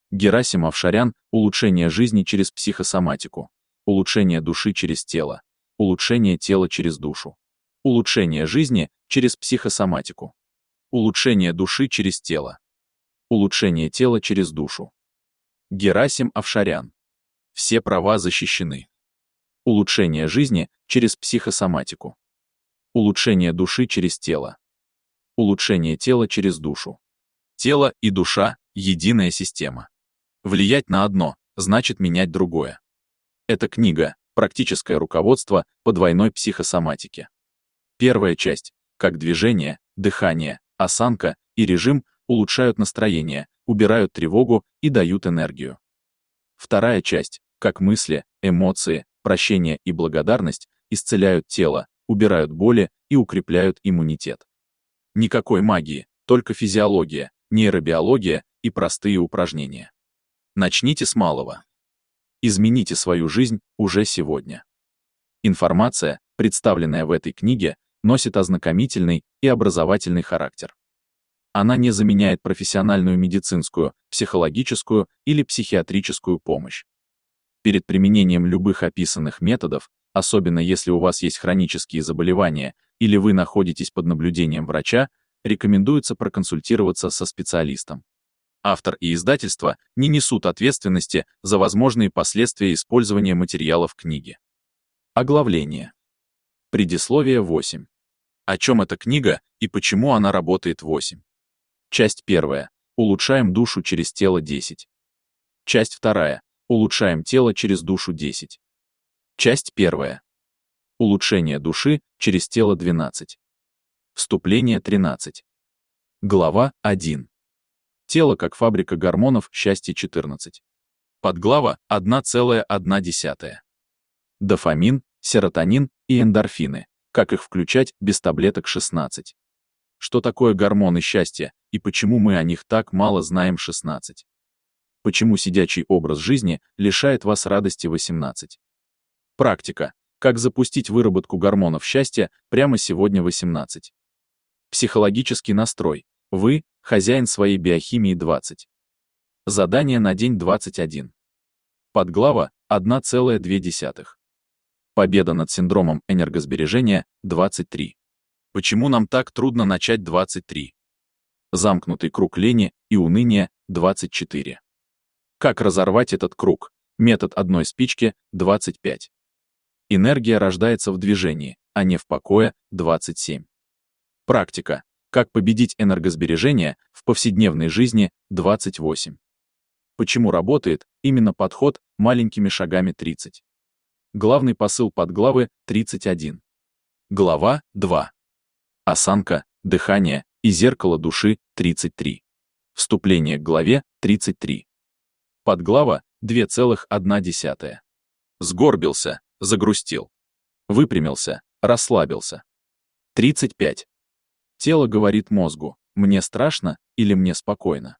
Герасим Авшарян. Улучшение жизни через психосоматику. Улучшение души через тело. Улучшение тела через душу. Улучшение жизни через психосоматику. Улучшение души через тело. Улучшение тела через душу. Герасим Авшарян. Все права защищены. Улучшение жизни через психосоматику. Улучшение души через тело. Улучшение тела через душу. Тело и душа – единая система. Влиять на одно – значит менять другое. Эта книга – практическое руководство по двойной психосоматике. Первая часть – как движение, дыхание, осанка и режим улучшают настроение, убирают тревогу и дают энергию. Вторая часть – как мысли, эмоции, прощение и благодарность исцеляют тело, убирают боли и укрепляют иммунитет. Никакой магии, только физиология, нейробиология и простые упражнения. Начните с малого. Измените свою жизнь уже сегодня. Информация, представленная в этой книге, носит ознакомительный и образовательный характер. Она не заменяет профессиональную медицинскую, психологическую или психиатрическую помощь. Перед применением любых описанных методов, особенно если у вас есть хронические заболевания или вы находитесь под наблюдением врача, рекомендуется проконсультироваться со специалистом. Автор и издательство не несут ответственности за возможные последствия использования материалов книги. Оглавление. Предисловие 8. О чем эта книга и почему она работает 8. Часть 1. Улучшаем душу через тело 10. Часть 2. Улучшаем тело через душу 10. Часть 1. Улучшение души через тело 12. Вступление 13. Глава 1. Тело как фабрика гормонов счастья 14. Подглава 1,1. Дофамин, серотонин и эндорфины. Как их включать без таблеток 16. Что такое гормоны счастья и почему мы о них так мало знаем 16. Почему сидячий образ жизни лишает вас радости 18. Практика. Как запустить выработку гормонов счастья прямо сегодня 18. Психологический настрой. Вы – хозяин своей биохимии 20. Задание на день 21. Подглава 1,2. Победа над синдромом энергосбережения 23. Почему нам так трудно начать 23. Замкнутый круг лени и уныния 24. Как разорвать этот круг? Метод одной спички 25. Энергия рождается в движении, а не в покое 27. Практика. Как победить энергосбережение в повседневной жизни 28. Почему работает именно подход маленькими шагами 30. Главный посыл подглавы 31. Глава 2. Осанка, дыхание и зеркало души 33. Вступление к главе 33. Подглава 2,1. Сгорбился, загрустил. Выпрямился, расслабился. 35. Тело говорит мозгу, мне страшно или мне спокойно.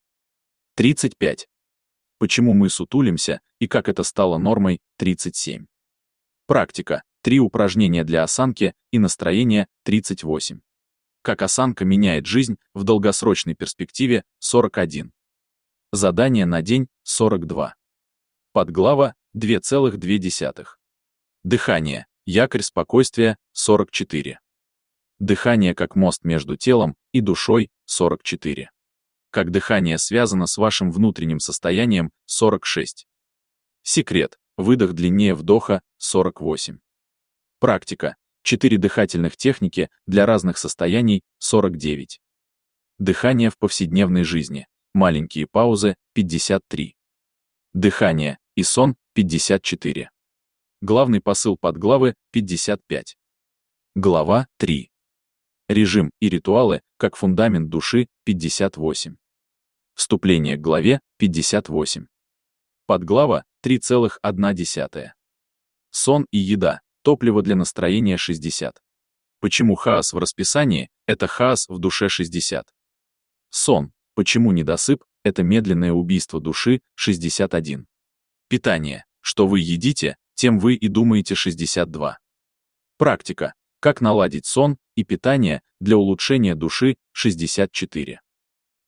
35. Почему мы сутулимся и как это стало нормой 37. Практика. 3 упражнения для осанки и настроения 38. Как осанка меняет жизнь в долгосрочной перспективе 41. Задание на день 42. Подглава 2,2. Дыхание. Якорь спокойствия 44. Дыхание как мост между телом и душой 44. Как дыхание связано с вашим внутренним состоянием 46. Секрет. Выдох длиннее вдоха 48. Практика. 4 дыхательных техники для разных состояний 49. Дыхание в повседневной жизни. Маленькие паузы 53. Дыхание и сон 54. Главный посыл подглавы 55. Глава 3. Режим и ритуалы как фундамент души 58. Вступление к главе 58. Подглава 3,1. Сон и еда. Топливо для настроения 60. Почему хаос в расписании – это хаос в душе 60. Сон. Почему недосып – это медленное убийство души 61. Питание. Что вы едите, тем вы и думаете 62. Практика. Как наладить сон и питание для улучшения души 64.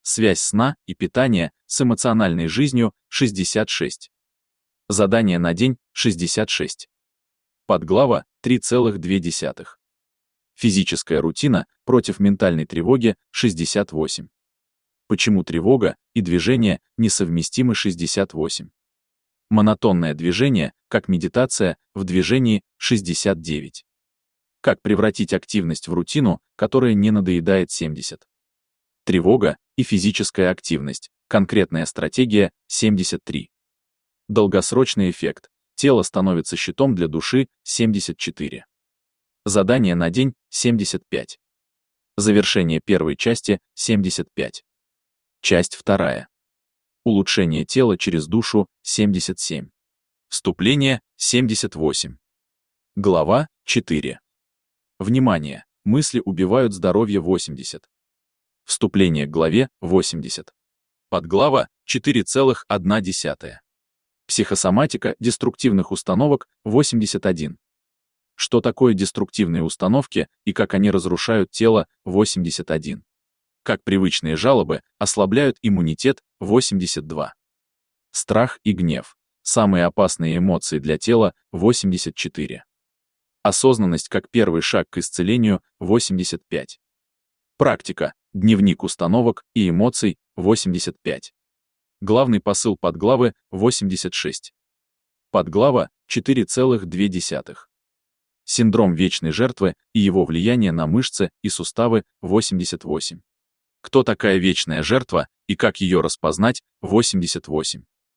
связь сна и питания с эмоциональной жизнью 66. Задание на день 66. Подглава 3,2. Физическая рутина против ментальной тревоги 68. Почему тревога и движение несовместимы 68. Монотонное движение, как медитация, в движении 69. Как превратить активность в рутину, которая не надоедает 70. Тревога и физическая активность, конкретная стратегия 73. Долгосрочный эффект. Тело становится щитом для души 74. Задание на день 75. Завершение первой части 75. Часть вторая. Улучшение тела через душу 77. Вступление 78. Глава 4. Внимание! Мысли убивают здоровье 80. Вступление к главе 80. Подглава 4,1. Психосоматика деструктивных установок 81. Что такое деструктивные установки и как они разрушают тело 81. Как привычные жалобы ослабляют иммунитет 82. Страх и гнев. Самые опасные эмоции для тела 84. Осознанность как первый шаг к исцелению 85. Практика. Дневник установок и эмоций 85. Главный посыл подглавы 86. Подглава 4,2. Синдром вечной жертвы и его влияние на мышцы и суставы 88. Кто такая вечная жертва и как ее распознать 88.